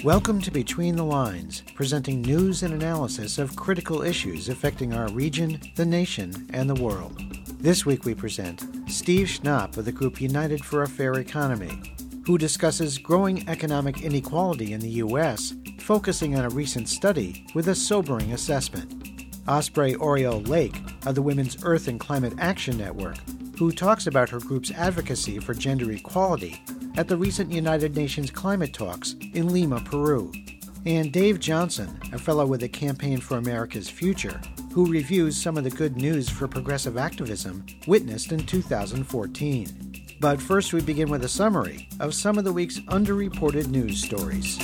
Welcome to Between the Lines, presenting news and analysis of critical issues affecting our region, the nation, and the world. This week we present Steve Schnapp of the group United for a Fair Economy, who discusses growing economic inequality in the U.S., focusing on a recent study with a sobering assessment. Osprey Oriole Lake of the Women's Earth and Climate Action Network, who talks about her group's advocacy for gender equality at the recent United Nations climate talks in Lima, Peru. And Dave Johnson, a fellow with the Campaign for America's Future, who reviews some of the good news for progressive activism witnessed in 2014. But first we begin with a summary of some of the week's underreported news stories.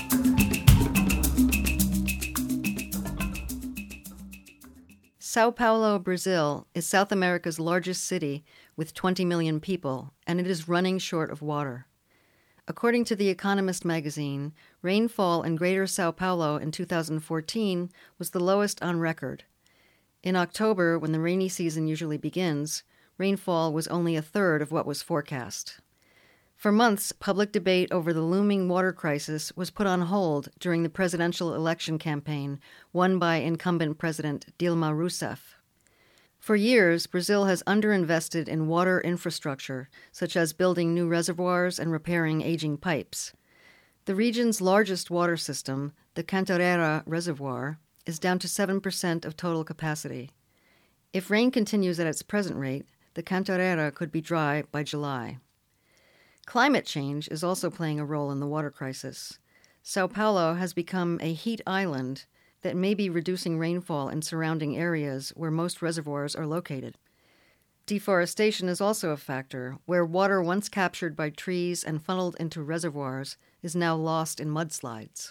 Sao Paulo, Brazil, is South America's largest city with 20 million people, and it is running short of water. According to The Economist magazine, rainfall in Greater Sao Paulo in 2014 was the lowest on record. In October, when the rainy season usually begins, rainfall was only a third of what was forecast. For months, public debate over the looming water crisis was put on hold during the presidential election campaign won by incumbent President Dilma Rousseff. For years, Brazil has underinvested in water infrastructure, such as building new reservoirs and repairing aging pipes. The region's largest water system, the Cantareira Reservoir, is down to 7% of total capacity. If rain continues at its present rate, the Cantareira could be dry by July. Climate change is also playing a role in the water crisis. Sao Paulo has become a heat island that may be reducing rainfall in surrounding areas where most reservoirs are located. Deforestation is also a factor, where water once captured by trees and funneled into reservoirs is now lost in mudslides.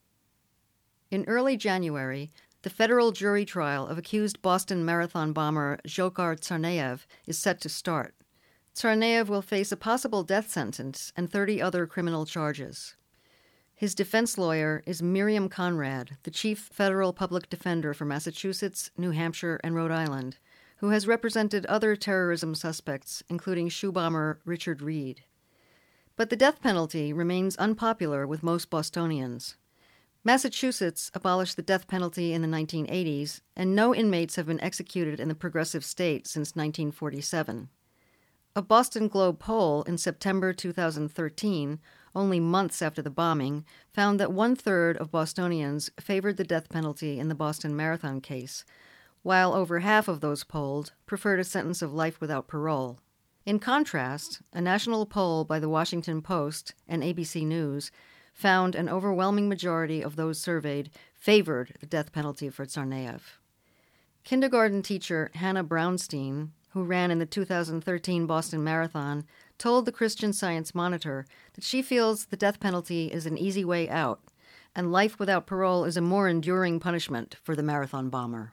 In early January, the federal jury trial of accused Boston Marathon bomber Dzhokhar Tsarnaev is set to start. Tsarnaev will face a possible death sentence and 30 other criminal charges. His defense lawyer is Miriam Conrad, the chief federal public defender for Massachusetts, New Hampshire, and Rhode Island, who has represented other terrorism suspects, including shoe bomber Richard Reed. But the death penalty remains unpopular with most Bostonians. Massachusetts abolished the death penalty in the 1980s, and no inmates have been executed in the progressive state since 1947. A Boston Globe poll in September 2013, only months after the bombing, found that 1/3 of Bostonians favored the death penalty in the Boston Marathon case, while over half of those polled preferred a sentence of life without parole. In contrast, a national poll by the Washington Post and ABC News found an overwhelming majority of those surveyed favored the death penalty for Tsarnaev. Kindergarten teacher Hannah Brownstein, who ran in the 2013 Boston Marathon, told the Christian Science Monitor that she feels the death penalty is an easy way out, and life without parole is a more enduring punishment for the marathon bomber.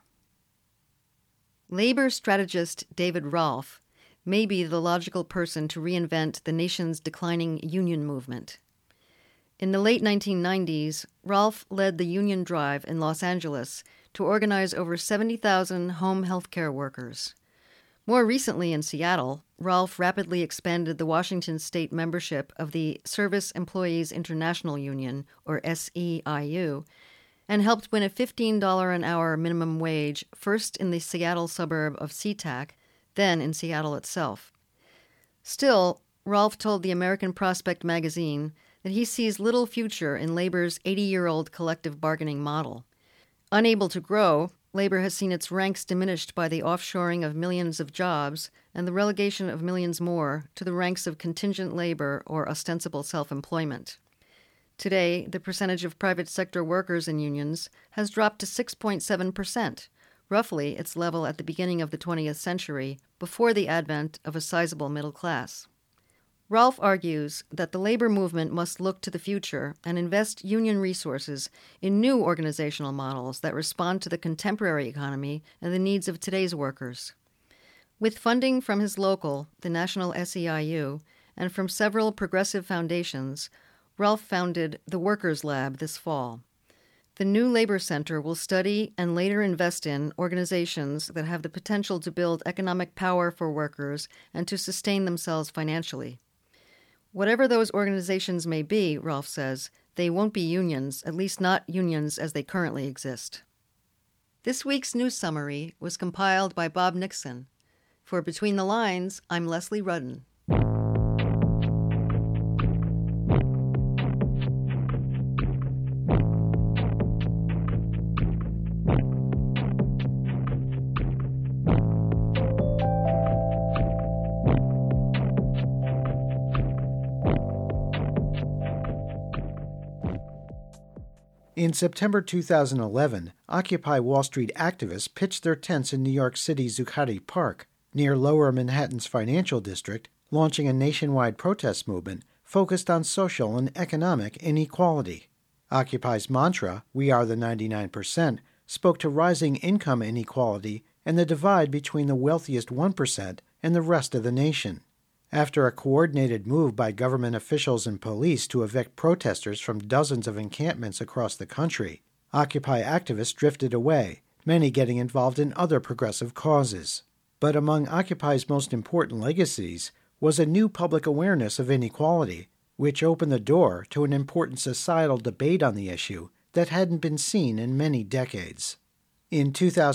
Labor strategist David Rolfe may be the logical person to reinvent the nation's declining union movement. In the late 1990s, Rolfe led the union drive in Los Angeles to organize over 70,000 home health care workers. More recently in Seattle, Rolfe rapidly expanded the Washington state membership of the Service Employees International Union, or SEIU, and helped win a $15 an hour minimum wage, first in the Seattle suburb of SeaTac, then in Seattle itself. Still, Rolfe told the American Prospect magazine that he sees little future in labor's 80-year-old collective bargaining model. Unable to grow, labor has seen its ranks diminished by the offshoring of millions of jobs and the relegation of millions more to the ranks of contingent labor or ostensible self-employment. Today, the percentage of private sector workers in unions has dropped to 6.7%, roughly its level at the beginning of the 20th century, before the advent of a sizable middle class. Rolfe argues that the labor movement must look to the future and invest union resources in new organizational models that respond to the contemporary economy and the needs of today's workers. With funding from his local, the National SEIU, and from several progressive foundations, Rolfe founded the Workers Lab this fall. The new labor center will study and later invest in organizations that have the potential to build economic power for workers and to sustain themselves financially. Whatever those organizations may be, Rolfe says, They won't be unions, at least not unions as they currently exist. This week's news summary was compiled by Bob Nixon. For Between the Lines, I'm Leslie Rudden. In September 2011, Occupy Wall Street activists pitched their tents in New York City's Zuccotti Park, near Lower Manhattan's financial district, launching a nationwide protest movement focused on social and economic inequality. Occupy's mantra, "We are the 99%, spoke to rising income inequality and the divide between the wealthiest 1% and the rest of the nation. After a coordinated move by government officials and police to evict protesters from dozens of encampments across the country, Occupy activists drifted away, many getting involved in other progressive causes. But among Occupy's most important legacies was a new public awareness of inequality, which opened the door to an important societal debate on the issue that hadn't been seen in many decades. In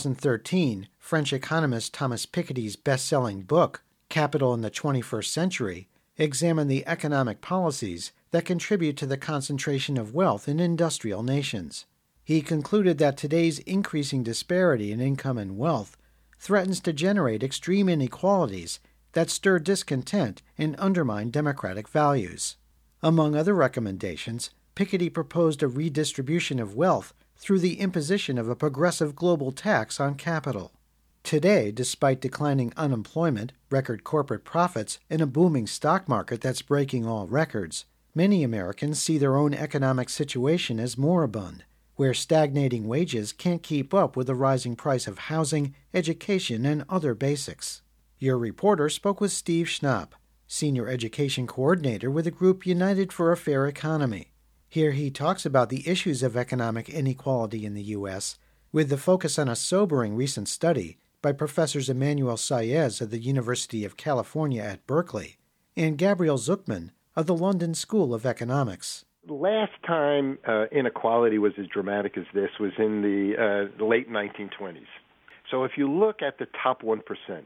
2013, French economist Thomas Piketty's best-selling book, Capital in the 21st Century, examined the economic policies that contribute to the concentration of wealth in industrial nations. He concluded that today's increasing disparity in income and wealth threatens to generate extreme inequalities that stir discontent and undermine democratic values. Among other recommendations, Piketty proposed a redistribution of wealth through the imposition of a progressive global tax on capital. Today, despite declining unemployment, record corporate profits, and a booming stock market that's breaking all records, many Americans see their own economic situation as moribund, where stagnating wages can't keep up with the rising price of housing, education, and other basics. Your reporter spoke with Steve Schnapp, Senior Education Coordinator with the group United for a Fair Economy. Here he talks about the issues of economic inequality in the U.S., with the focus on a sobering recent study by Professors Emmanuel Saez of the University of California at Berkeley and Gabriel Zucman of the London School of Economics. The last time inequality was as dramatic as this was in the late 1920s. So if you look at the top 1%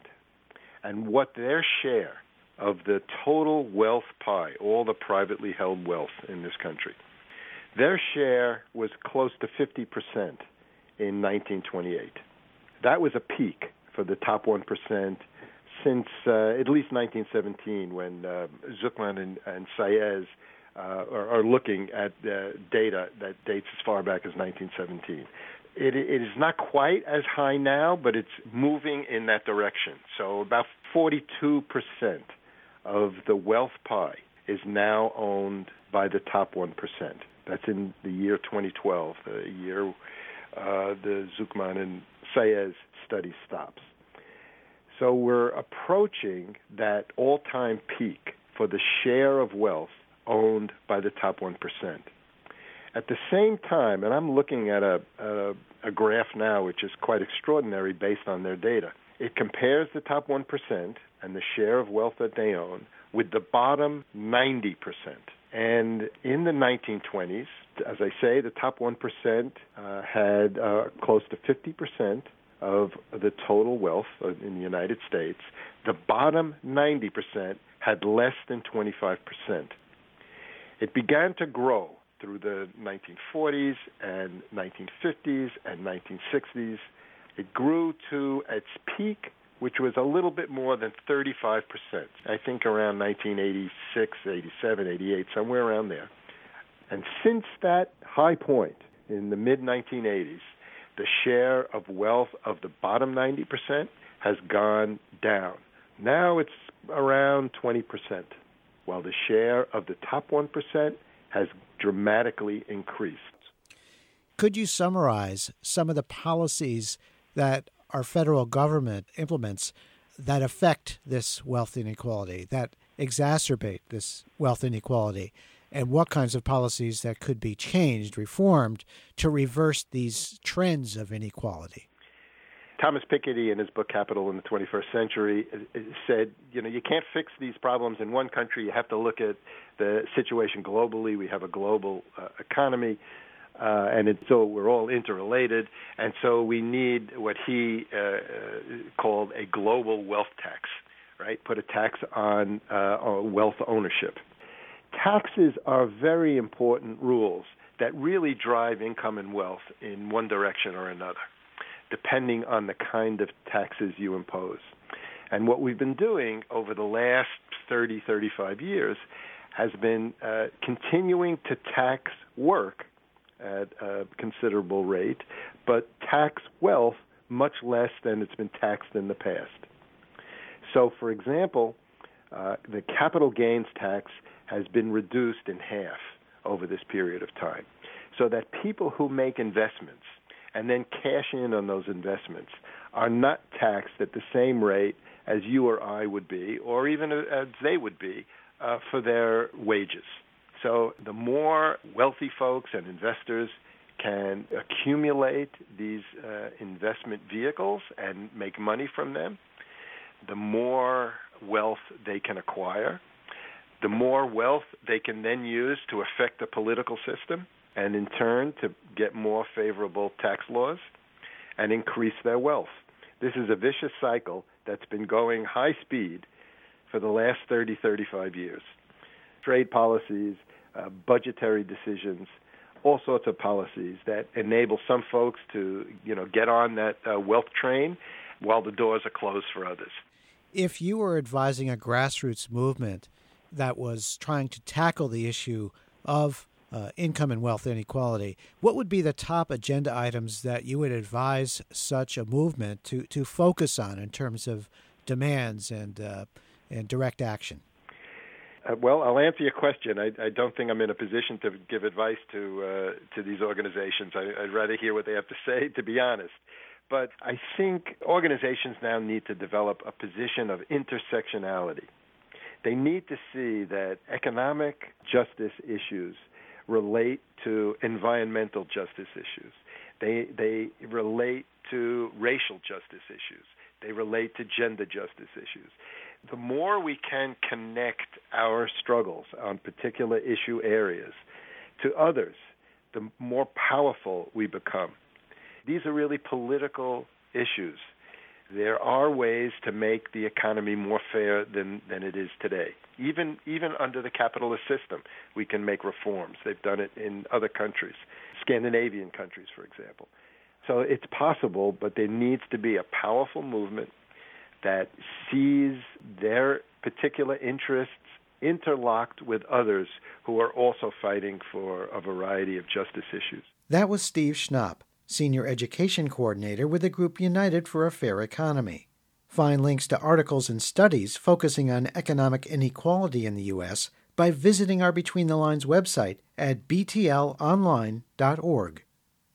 and what their share of the total wealth pie, all the privately held wealth in this country, their share was close to 50% in 1928. That was a peak for the top 1% since at least 1917, when Zucman and Saez are looking at data that dates as far back as 1917. It is not quite as high now, but it's moving in that direction. So about 42% of the wealth pie is now owned by the top 1%. That's in the year 2012, the year the Zucman and Saez study stops. So we're approaching that all-time peak for the share of wealth owned by the top 1%. At the same time, and I'm looking at a graph now which is quite extraordinary based on their data, it compares the top 1% and the share of wealth that they own with the bottom 90%. And in the 1920s, as I say, the top 1% had close to 50% of the total wealth in the United States. The bottom 90% had less than 25%. It began to grow through the 1940s and 1950s and 1960s. It grew to its peak, which was a little bit more than 35%. I think around 1986, 87, 88, somewhere around there. And since that high point in the mid-1980s, the share of wealth of the bottom 90% has gone down. Now it's around 20%, while the share of the top 1% has dramatically increased. Could you summarize some of the policies that our federal government implements that affect this wealth inequality, that exacerbate this wealth inequality, and what kinds of policies that could be changed, reformed, to reverse these trends of inequality? Thomas Piketty, in his book Capital in the 21st Century, said, you can't fix these problems in one country. You have to look at the situation globally. We have a global economy, and so we're all interrelated. And so we need what he called a global wealth tax, right? Put a tax on wealth ownership. Taxes are very important rules that really drive income and wealth in one direction or another, depending on the kind of taxes you impose. And what we've been doing over the last 30, 35 years has been continuing to tax work at a considerable rate, but tax wealth much less than it's been taxed in the past. So, for example, the capital gains tax has been reduced in half over this period of time, so that people who make investments and then cash in on those investments are not taxed at the same rate as you or I would be, or even as they would be, for their wages. So the more wealthy folks and investors can accumulate these investment vehicles and make money from them, the more wealth they can acquire, the more wealth they can then use to affect the political system, and in turn to get more favorable tax laws and increase their wealth. This is a vicious cycle that's been going high speed for the last 30, 35 years. Trade policies, budgetary decisions, all sorts of policies that enable some folks to, get on that wealth train while the doors are closed for others. If you were advising a grassroots movement that was trying to tackle the issue of income and wealth inequality, what would be the top agenda items that you would advise such a movement to focus on in terms of demands and direct action? Well, I'll answer your question. I don't think I'm in a position to give advice to these organizations. I'd rather hear what they have to say, to be honest. But I think organizations now need to develop a position of intersectionality. They need to see that economic justice issues relate to environmental justice issues. They relate to racial justice issues. They relate to gender justice issues. The more we can connect our struggles on particular issue areas to others, the more powerful we become. These are really political issues. There are ways to make the economy more fair than it is today. Even under the capitalist system, we can make reforms. They've done it in other countries, Scandinavian countries, for example. So it's possible, but there needs to be a powerful movement that sees their particular interests interlocked with others who are also fighting for a variety of justice issues. That was Steve Schnapp, Senior Education Coordinator with the group United for a Fair Economy. Find links to articles and studies focusing on economic inequality in the U.S. by visiting our Between the Lines website at btlonline.org.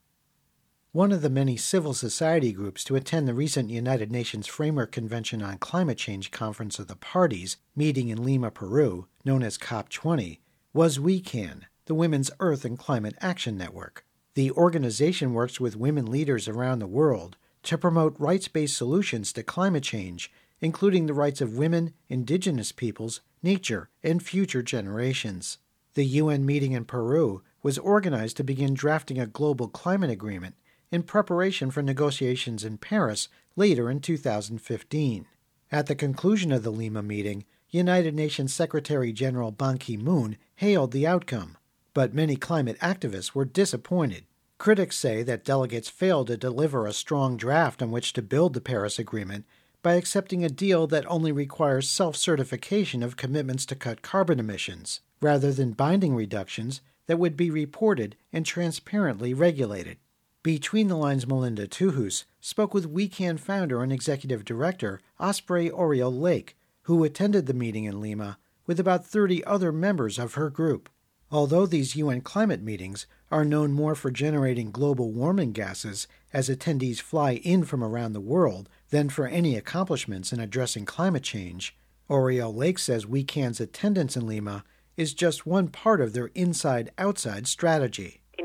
One of the many civil society groups to attend the recent United Nations Framework Convention on Climate Change Conference of the Parties, meeting in Lima, Peru, known as COP20, was WeCan, the Women's Earth and Climate Action Network. The organization works with women leaders around the world to promote rights-based solutions to climate change, including the rights of women, indigenous peoples, nature, and future generations. The UN meeting in Peru was organized to begin drafting a global climate agreement in preparation for negotiations in Paris later in 2015. At the conclusion of the Lima meeting, United Nations Secretary-General Ban Ki-moon hailed the outcome, but many climate activists were disappointed. Critics say that delegates failed to deliver a strong draft on which to build the Paris Agreement by accepting a deal that only requires self-certification of commitments to cut carbon emissions, rather than binding reductions that would be reported and transparently regulated. Between the Lines' Melinda Tuhus spoke with WeCan founder and executive director Osprey Oriole Lake, who attended the meeting in Lima with about 30 other members of her group. Although these UN climate meetings are known more for generating global warming gases as attendees fly in from around the world than for any accomplishments in addressing climate change, Oriole Lake says WeCan's attendance in Lima is just one part of their inside-outside strategy. You know,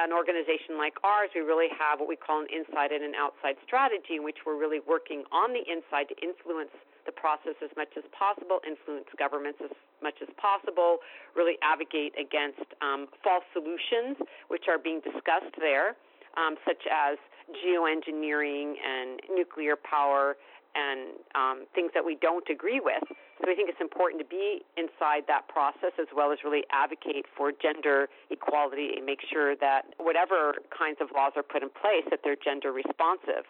an organization like ours, we really have what we call an inside and an outside strategy, in which we're really working on the inside to influence the process as much as possible, influence governments as much as possible, really advocate against false solutions which are being discussed there, such as geoengineering and nuclear power and things that we don't agree with. So I think it's important to be inside that process as well as really advocate for gender equality and make sure that whatever kinds of laws are put in place, that they're gender responsive.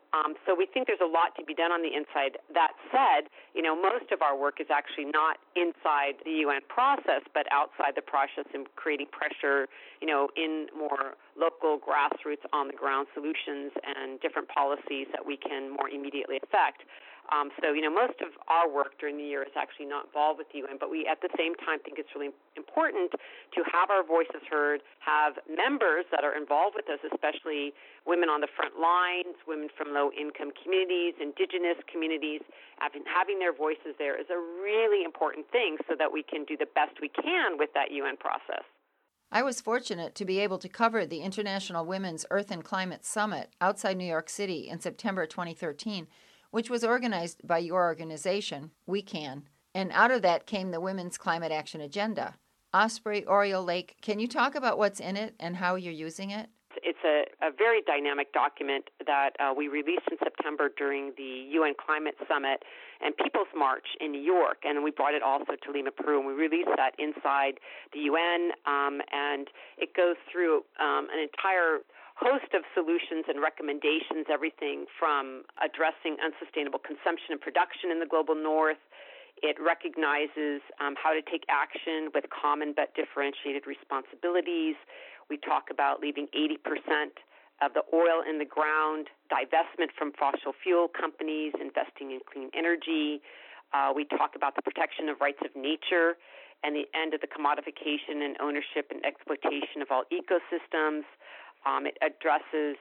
So we think there's a lot to be done on the inside. That said, most of our work is actually not inside the UN process, but outside the process and creating pressure, in more local grassroots on-the-ground solutions and different policies that we can more immediately affect. So most of our work during the year is actually not involved with the UN, but we at the same time think it's really important to have our voices heard, have members that are involved with us, especially women on the front lines, women from low-income communities, indigenous communities. Having their voices there is a really important thing so that we can do the best we can with that UN process. I was fortunate to be able to cover the International Women's Earth and Climate Summit outside New York City in September 2013, which was organized by your organization, We Can. And out of that came the Women's Climate Action Agenda. Osprey Oriole Lake, can you talk about what's in it and how you're using it? It's a very dynamic document that we released in September during the UN Climate Summit and People's March in New York, and we brought it also to Lima, Peru, and we released that inside the UN, and it goes through an entire host of solutions and recommendations, everything from addressing unsustainable consumption and production in the global north. It recognizes how to take action with common but differentiated responsibilities. We talk about leaving 80% of the oil in the ground, divestment from fossil fuel companies, investing in clean energy. We talk about the protection of rights of nature and the end of the commodification and ownership and exploitation of all ecosystems. It addresses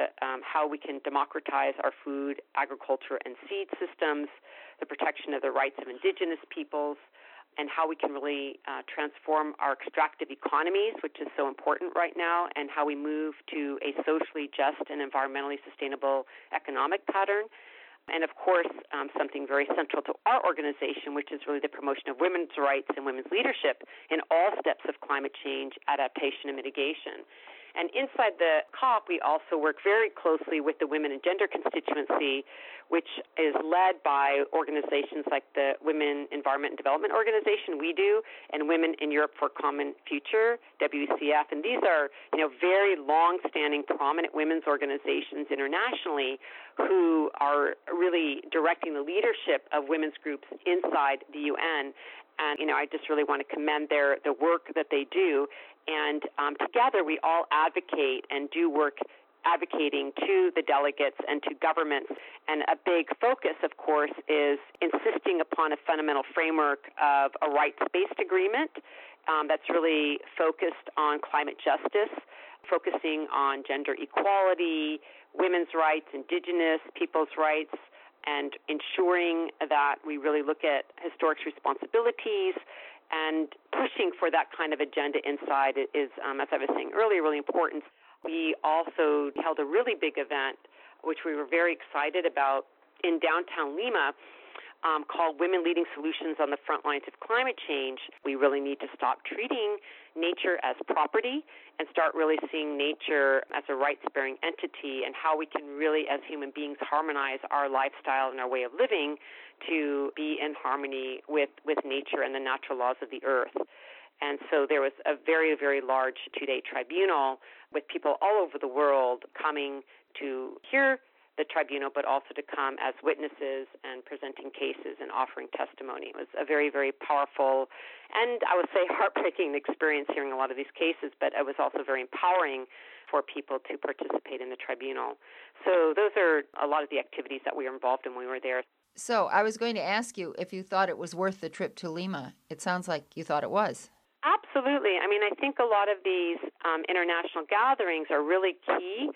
how we can democratize our food, agriculture, and seed systems, the protection of the rights of indigenous peoples, and how we can really transform our extractive economies, which is so important right now, and how we move to a socially just and environmentally sustainable economic pattern. And, of course, something very central to our organization, which is really the promotion of women's rights and women's leadership in all steps of climate change, adaptation, and mitigation. And inside the COP, we also work very closely with the Women and Gender constituency, which is led by organizations like the Women Environment and Development Organization, we do, and Women in Europe for a Common Future, WCF. And these are, very long-standing, prominent women's organizations internationally who are really directing the leadership of women's groups inside the UN. And, I just really want to commend the work that they do. And together we all advocate and do work advocating to the delegates and to governments. And a big focus, of course, is insisting upon a fundamental framework of a rights-based agreement that's really focused on climate justice, focusing on gender equality, women's rights, indigenous people's rights, and ensuring that we really look at historic responsibilities and pushing for that kind of agenda inside is, as I was saying earlier, really important. We also held a really big event, which we were very excited about, in downtown Lima, called Women Leading Solutions on the Front Lines of Climate Change. We really need to stop treating nature as property and start really seeing nature as a rights-bearing entity, and how we can really, as human beings, harmonize our lifestyle and our way of living to be in harmony with nature and the natural laws of the earth. And so there was a very, very large two-day tribunal with people all over the world coming to hear the tribunal, but also to come as witnesses and presenting cases and offering testimony. It was a very, very powerful and, I would say, heartbreaking experience hearing a lot of these cases, but it was also very empowering for people to participate in the tribunal. So those are a lot of the activities that we were involved in when we were there. So I was going to ask you if you thought it was worth the trip to Lima. It sounds like you thought it was. Absolutely. I mean, I think a lot of these international gatherings are really key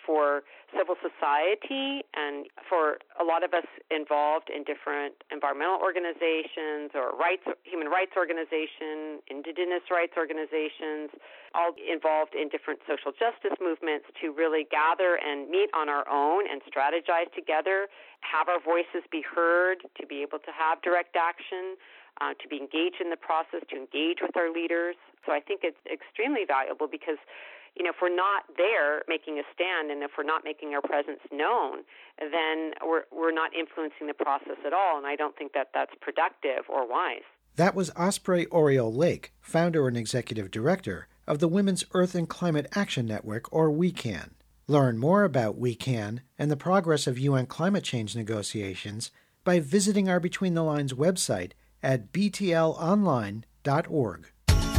for civil society and for a lot of us involved in different environmental organizations or human rights organizations, indigenous rights organizations, all involved in different social justice movements, to really gather and meet on our own and strategize together, have our voices be heard, to be able to have direct action, to be engaged in the process, to engage with our leaders. So I think it's extremely valuable because, if we're not there making a stand and if we're not making our presence known, then we're not influencing the process at all, and I don't think that that's productive or wise. That was Osprey Oriole Lake, founder and executive director of the Women's Earth and Climate Action Network, or WECAN. Learn more about WECAN and the progress of UN climate change negotiations by visiting our Between the Lines website at btlonline.org.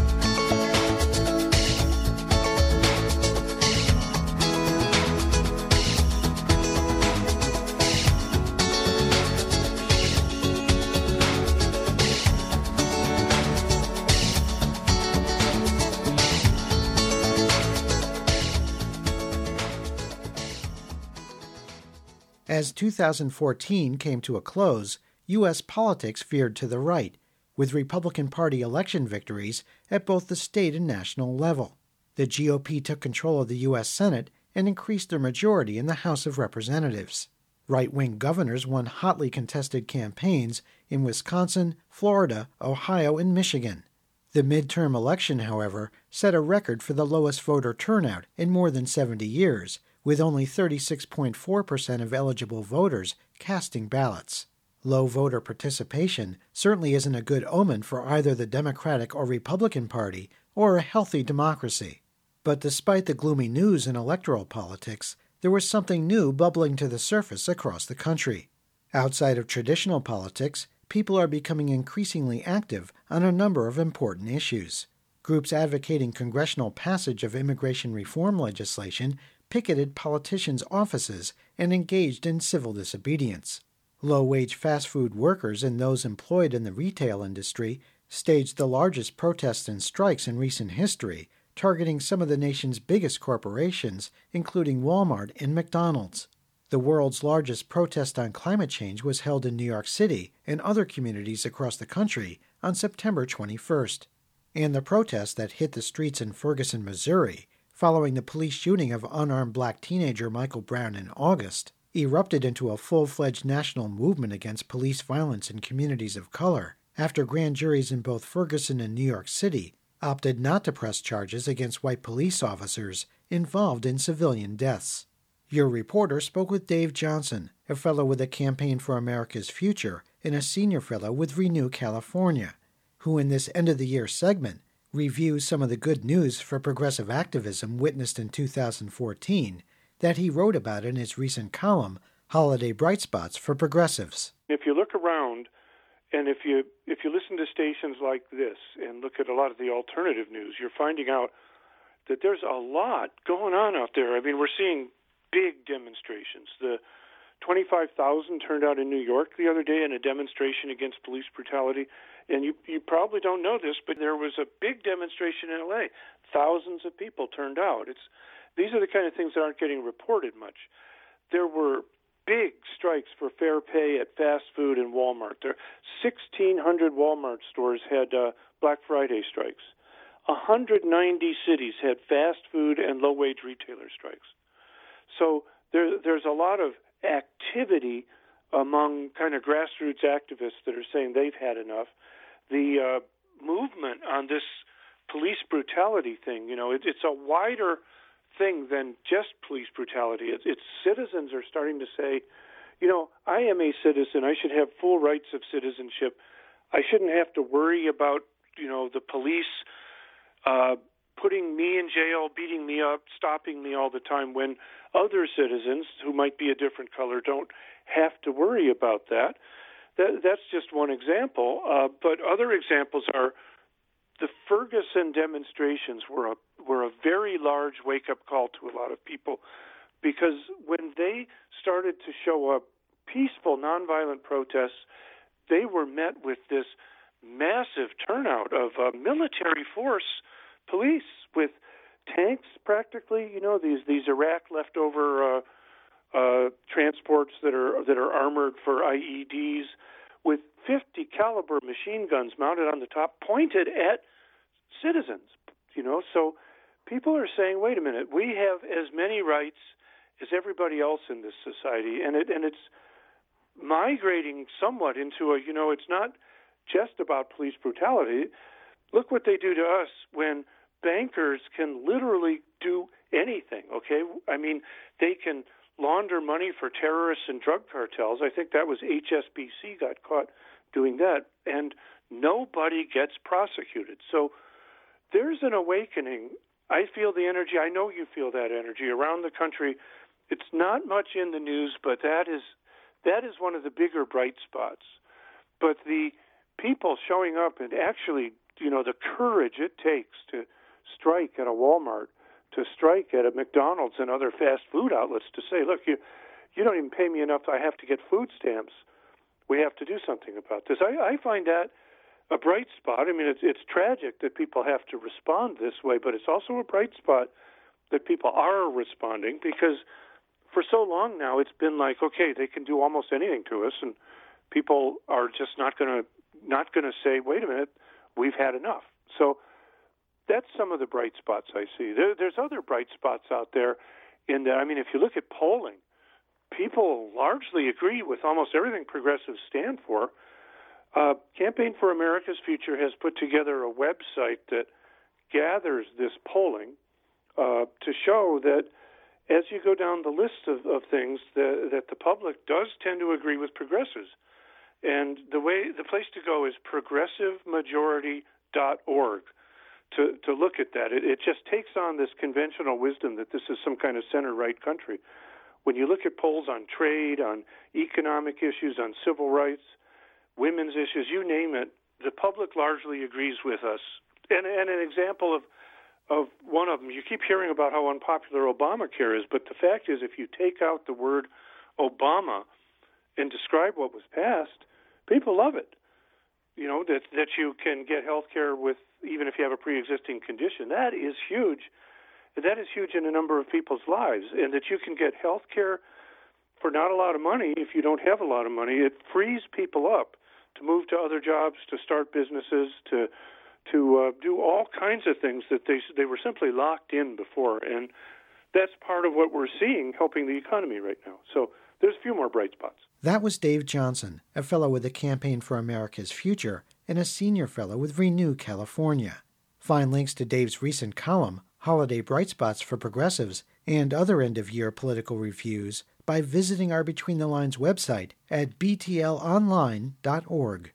As 2014 came to a close, U.S. politics veered to the right, with Republican Party election victories at both the state and national level. The GOP took control of the U.S. Senate and increased their majority in the House of Representatives. Right-wing governors won hotly contested campaigns in Wisconsin, Florida, Ohio, and Michigan. The midterm election, however, set a record for the lowest voter turnout in more than 70 years, with only 36.4% of eligible voters casting ballots. Low voter participation certainly isn't a good omen for either the Democratic or Republican Party or a healthy democracy. But despite the gloomy news in electoral politics, there was something new bubbling to the surface across the country. Outside of traditional politics, people are becoming increasingly active on a number of important issues. Groups advocating congressional passage of immigration reform legislation picketed politicians' offices and engaged in civil disobedience. Low-wage fast food workers and those employed in the retail industry staged the largest protests and strikes in recent history, targeting some of the nation's biggest corporations, including Walmart and McDonald's. The world's largest protest on climate change was held in New York City and other communities across the country on September 21st. And the protests that hit the streets in Ferguson, Missouri, following the police shooting of unarmed black teenager Michael Brown in August, erupted into a full-fledged national movement against police violence in communities of color after grand juries in both Ferguson and New York City opted not to press charges against white police officers involved in civilian deaths. Your reporter spoke with Dave Johnson, a fellow with the Campaign for America's Future and a senior fellow with Renew California, who in this end-of-the-year segment reviews some of the good news for progressive activism witnessed in 2014 that he wrote about in his recent column, Holiday Bright Spots for Progressives. If you look around and if you listen to stations like this and look at a lot of the alternative news, you're finding out that there's a lot going on out there. I mean, we're seeing big demonstrations. The 25,000 turned out in New York the other day in a demonstration against police brutality. And you probably don't know this, but there was a big demonstration in L.A. Thousands of people turned out. These are the kind of things that aren't getting reported much. There were big strikes for fair pay at fast food and Walmart. 1,600 Walmart stores had Black Friday strikes. 190 cities had fast food and low-wage retailer strikes. So there's a lot of activity among kind of grassroots activists that are saying they've had enough. The movement on this police brutality thing, it's a wider thing than just police brutality. It's citizens are starting to say, I am a citizen. I should have full rights of citizenship. I shouldn't have to worry about, the police putting me in jail, beating me up, stopping me all the time when other citizens who might be a different color don't have to worry about that. That's just one example. But other examples are the Ferguson demonstrations were a very large wake-up call to a lot of people, because when they started to show up peaceful, nonviolent protests, they were met with this massive turnout of military force police with tanks practically, these Iraq leftover transports that are armored for IEDs with 50 caliber machine guns mounted on the top, pointed at citizens. So people are saying, wait a minute, we have as many rights as everybody else in this society, and it's migrating somewhat into it's not just about police brutality. Look what they do to us when bankers can literally do anything, okay? I mean, they can launder money for terrorists and drug cartels. I think that was HSBC got caught doing that, and nobody gets prosecuted. So there's an awakening. I feel the energy. I know you feel that energy around the country. It's not much in the news, but that is one of the bigger bright spots. But the people showing up and actually, the courage it takes to strike at a Walmart, to strike at a McDonald's and other fast food outlets, to say, look, you don't even pay me enough, I have to get food stamps. We have to do something about this. I find that a bright spot. I mean, it's tragic that people have to respond this way, but it's also a bright spot that people are responding, because for so long now it's been like, okay, they can do almost anything to us, and people are just not going to say, wait a minute, we've had enough. So that's some of the bright spots I see. There's other bright spots out there in that. I mean, if you look at polling, people largely agree with almost everything progressives stand for. Campaign for America's Future has put together a website that gathers this polling to show that as you go down the list of things, that the public does tend to agree with progressives. And the place to go is progressivemajority.org to look at that. It just takes on this conventional wisdom that this is some kind of center-right country. When you look at polls on trade, on economic issues, on civil rights, women's issues, you name it, the public largely agrees with us. And an example of one of them, you keep hearing about how unpopular Obamacare is, but the fact is, if you take out the word Obama and describe what was passed, people love it. That you can get health care with, even if you have a pre-existing condition. That is huge. That is huge in a number of people's lives. And that you can get health care for not a lot of money if you don't have a lot of money. It frees people up to move to other jobs, to start businesses, to do all kinds of things that they were simply locked in before. And that's part of what we're seeing helping the economy right now. So there's a few more bright spots. That was Dave Johnson, a fellow with the Campaign for America's Future and a senior fellow with Renew California. Find links to Dave's recent column, Holiday Bright Spots for Progressives, and other end-of-year political reviews by visiting our Between the Lines website at btlonline.org.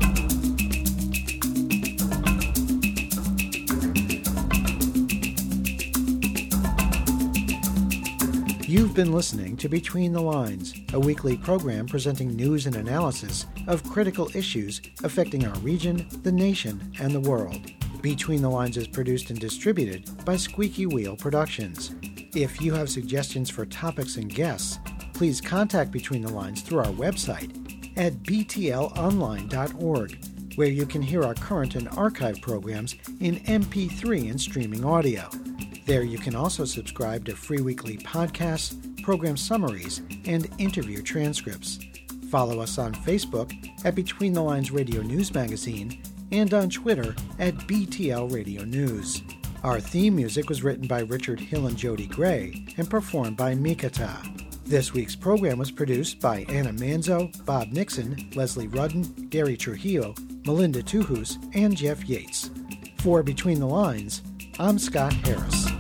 You've been listening to Between the Lines, a weekly program presenting news and analysis of critical issues affecting our region, the nation, and the world. Between the Lines is produced and distributed by Squeaky Wheel Productions. If you have suggestions for topics and guests, please contact Between the Lines through our website at btlonline.org, where you can hear our current and archive programs in MP3 and streaming audio. There you can also subscribe to free weekly podcasts, program summaries, and interview transcripts. Follow us on Facebook at Between the Lines Radio News Magazine and on Twitter at BTL Radio News. Our theme music was written by Richard Hill and Jody Gray and performed by Mikata. This week's program was produced by Anna Manzo, Bob Nixon, Leslie Rudden, Gary Trujillo, Melinda Tuhus, and Jeff Yates. For Between the Lines, I'm Scott Harris.